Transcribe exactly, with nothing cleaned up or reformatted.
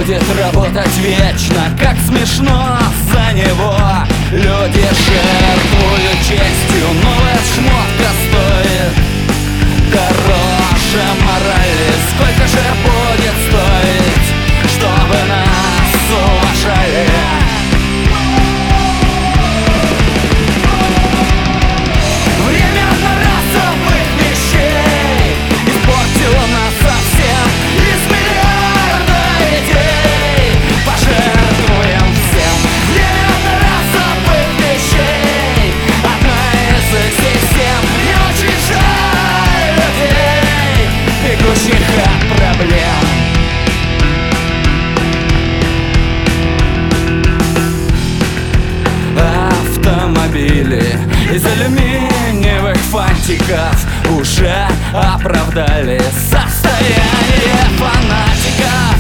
будет работать вечно. Как смешно за него. Люди жертвуют честью, новая шмотка стоит дороже морали. Сколько же будет стоить, чтобы нас уважали? Время одноразовых вещей испортило нас совсем. Из миллиарда идей пожертвуем всем. Время одноразовых вещей, одна из их систем. Мне очень жаль людей, бегущих от проблем. Автомобили из алюминиевых фантиков уже оправдали состояние фанатика.